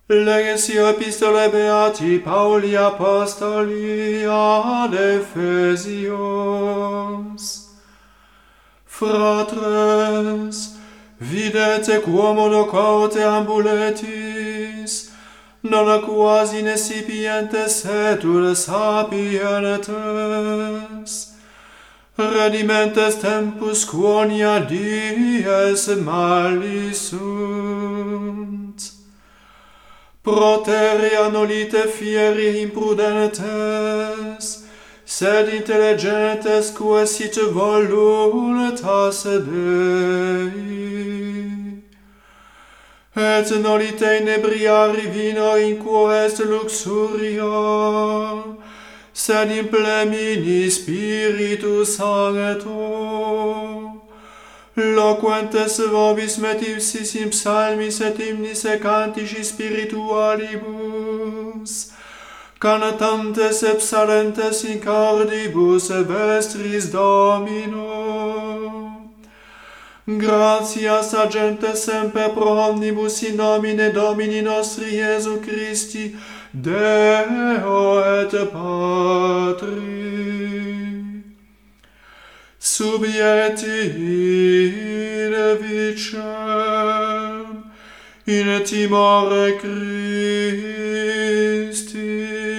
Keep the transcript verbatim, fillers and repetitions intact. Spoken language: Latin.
Legatio Epistolae Beati Pauli Apostoli ad Ephesios. Fratres, videte quomo loquaute ambuletis, non quasi necipientes etur sapientes, redimentes tempus quonia dies malis sunt. Proteria nolite fieri imprudentes, sed intelligentes quae sit voluntas Dei. Et nolite inebriari vino in quo est luxuria, sed in plemini Spiritus Sancto. Loquentes vobis metis in psalmis et hymnis et cantici spiritualibus, cantantes et psalentes in cordibus vestris Domino. Gratias agentes semper pro omnibus in nomine Domini nostri Iesu Christi, Deo et Patri. Subieti in vicem, in timore Christi.